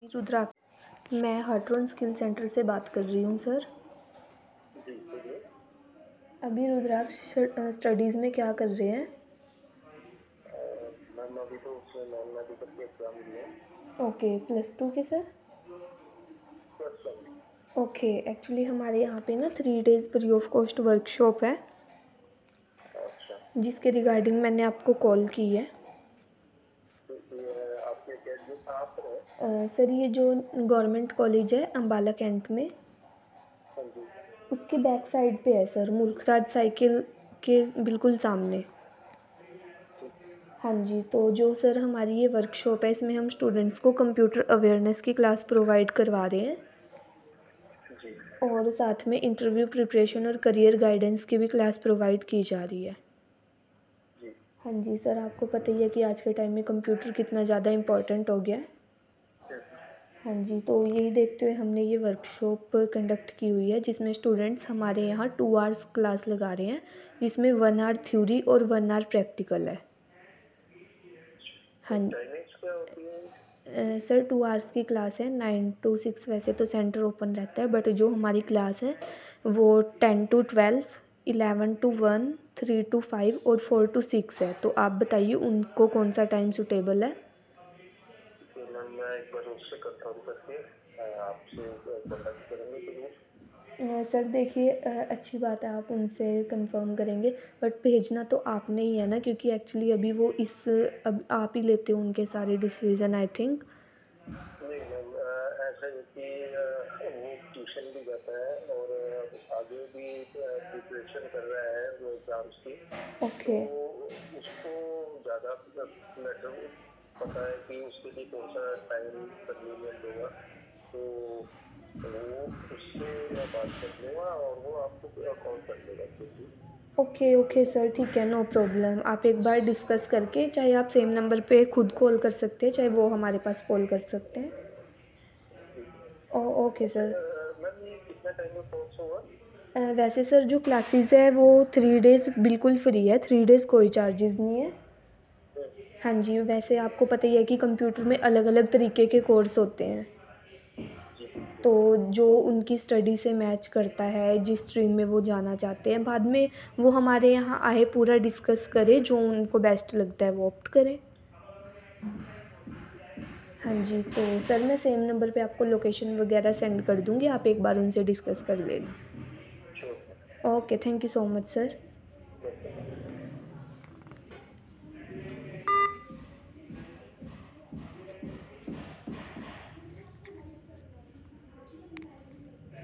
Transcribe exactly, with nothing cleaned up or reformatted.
रुद्राक्ष, मैं Hartron skill centre से बात कर रही हूँ सर। जी बोलिए। अभी रुद्राक्ष स्टडीज़ में क्या कर रहे हैं? मैम अभी तो उसमें नॉन मेडिकल के एग्ज़ाम दिए हैं। ओके, प्लस टू के sir? Plus one. Okay, actually हमारे यहाँ पे ना three days free of cost workshop है, अच्छा, जिसके रिगार्डिंग मैंने आपको कॉल की है। तो ये आपके एकेडमी कहाँ पर है? अ, सर ये जो गवर्नमेंट कॉलेज है अम्बाला कैंट में, हाँ जी। उसके बैक साइड पे है सर, मुल्कराज साइकिल के बिल्कुल सामने। ठीक। हाँ जी, तो जो सर हमारी ये वर्कशॉप है, इसमें हम स्टूडेंट्स को कंप्यूटर अवेयरनेस की क्लास प्रोवाइड करवा रहे हैं जी। और साथ में इंटरव्यू प्रिपरेशन और करियर गाइडेंस की भी क्लास प्रोवाइड की जा रही है। जी। हाँ जी सर, आपको पता ही है कि आज के टाइम में कंप्यूटर कितना ज़्यादा इम्पोर्टेंट हो गया है। यस। हाँ जी, तो यही देखते हुए हमने ये वर्कशॉप कंडक्ट की हुई है, जिसमें स्टूडेंट्स हमारे यहाँ टू आवर्स क्लास लगा रहे हैं, जिसमें वन आवर थ्योरी और वन आवर प्रैक्टिकल है। हाँ तो टाइमिंग्स क्या होती है? अ, सर टू आवर्स की क्लास है, नाइन टू सिक्स वैसे तो सेंटर ओपन रहता है, बट जो हमारी क्लास है वो ten to twelve, eleven to one, three to five और फोर टू सिक्स है। तो आप बताइए उनको कौन सा टाइम सूटेबल है? तो मैम मैं एक बार उससे कंफर्म करके अ, आपसे कॉन्टैक्ट करेंगे जरूर। अ, सर देखिए, अ, अच्छी बात है आप उनसे कंफर्म करेंगे, बट भेजना तो आपने ही है ना, क्योंकि एक्चुअली अभी वो इस अब आप ही लेते हो उनके सारे डिसीजन आई थिंक। नहीं मैम, अ, ऐसा है कि अ, वो ट्यूशन भी जाता है और अ, आगे भी प्रिपरेशन कर रहा है वो एग्ज़ाम्स की। तो ओके उसको ज़्यादा मैटर पता है कि उसके लिए कौन सा टाइम कन्वीनियंट होगा। तो वो उससे मैं बात कर लूँगा और वो आपको कॉल कर देगा फिर भी। ओके ओके सर, ठीक है, नो प्रॉब्लम। आप एक बार डिस्कस करके, चाहे आप सेम नंबर पे खुद कॉल कर सकते हैं, चाहे वो हमारे पास कॉल कर सकते हैं। ठीक है। Oh okay okay. Sir. Ma'am ये कितना टाइम में कोर्स होगा? अ, वैसे सर जो क्लासेस है वो थ्री डेज़ बिल्कुल फ्री है, थ्री डेज़ कोई चार्जेस नहीं है। हम्म, हाँ जी, वैसे आपको पता ही है कि कंप्यूटर में अलग अलग तरीके के कोर्स होते हैं, जी बिल्कुल। तो जो उनकी स्टडी से मैच करता है, जिस स्ट्रीम में वो जाना चाहते हैं, बाद में वो हमारे यहाँ आए, पूरा डिस्कस करें, जो उनको बेस्ट लगता है वो ऑप्ट करें। हाँ जी, तो सर मैं सेम नंबर पे आपको लोकेशन वगैरह सेंड कर दूँगी, आप एक बार उनसे डिस्कस कर लेना। Sure. Okay, thank you so much sir.